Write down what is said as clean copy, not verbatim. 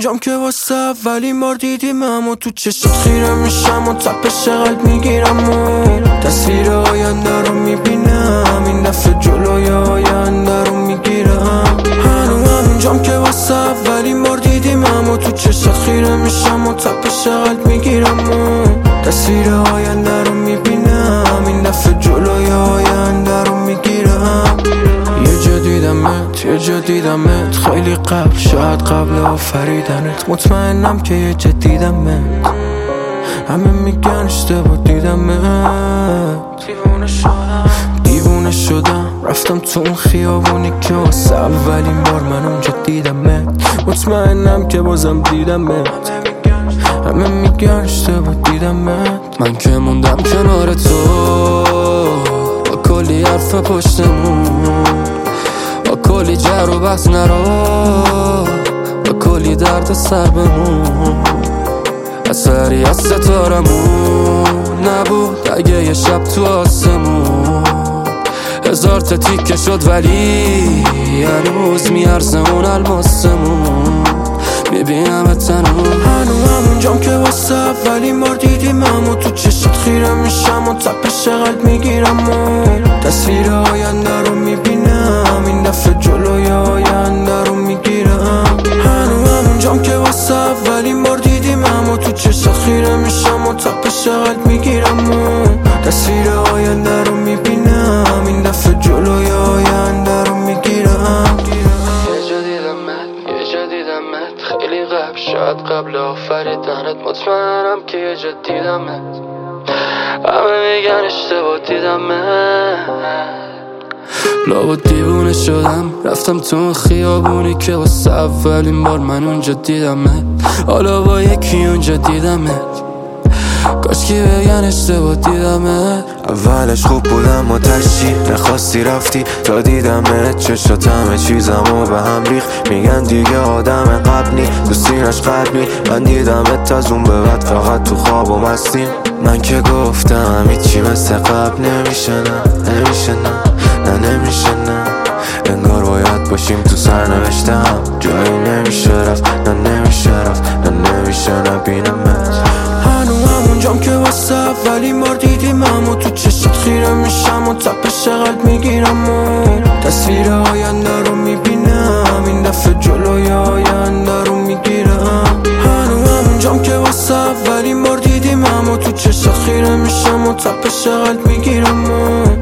همونجام که واسه اولین بار دیدیم اما تو چشت خیره میشم و تپش قلب میگیرم و تصویر آینده رو میبینم، این دفعه جلوی آینده رو میگیرم. همونجام که واسه اولین بار دیدیم اما تو چشت خیره میشم و تپش قلب میگیرم و تصویر آینده رو میبینم، این دفعه جلوی آینده رو میگیرم. یه جا دیدمت خیلی قبل، شاید قبل آفریدنت. مطمئنم که یه جا دیدمت، همه میگن اشتباه دیدمت. دیوونه شدم رفتم تو اون خیابونی که واسه اولین بار من اونجا دیدمت. مطمئنم که بازم دیدمت، همه میگن اشتباه دیدمت. من که موندم کنار تو با کلی حرف پشتمون، با کلی جر و بحث نرو، با کلی درد سر بمون. اثری از ستارمون نبود اگه یه شب تو آسمون 1000 تا تیکه شد، ولی هنوز میارزه اون الماسمون. میبینم تنون همونجام که واسه اولین بار دیدیم اما تو چشت خیره میشم و تپش قلب میگیرم و تصویر آینده رو میبینم، این دفعه جلوی آینده رو میگیرم. همونجام که واسه اولین بار دیدیم اما تو چشت خیره میشم و تپش قلب میگیرم و تصویر آینده رو میبینم، این دفعه جلوی آینده رو میگیرم. یه جا دیدمت خیلی قبل، شاید قبل آفریدنت. مطمئنم که یه جا دیدمت، همه میگن اشتباه دیدمت. لابد دیوونه شدم رفتم تو اون خیابونی که واسه اولین بار من اونجا دیدمت. حالا با یکی اونجا دیدمت، کاشکی بگن اشتباه دیدمت. اولش خوب بودم و تشی نخواستی رفتی تا دیدمت. چشات همه چیزمو به هم ریخ، میگن دیگه آدم قبلی تو سینش قلبی. من دیدمت از اون به بعد فقط تو خواب و مستیم. من که گفتم هیچی مثل قبل نمیشه، نه نمیشه نه. انگار باید باشیم تو سرنوشتم، جایی نمیشه رفت، نه نمیشه نبینمت. همونجام که واسه اولین بار دیدیم اما تو چشت خیره میشم و تپش قلب میگیرم و تصویر آینده رو میبینم، این دفعه جلوی آینده رو میگیرم. همونجام که واسه اولین بار دیدیم اما تو چشت خیره میشم و تپش قلب میگیرم و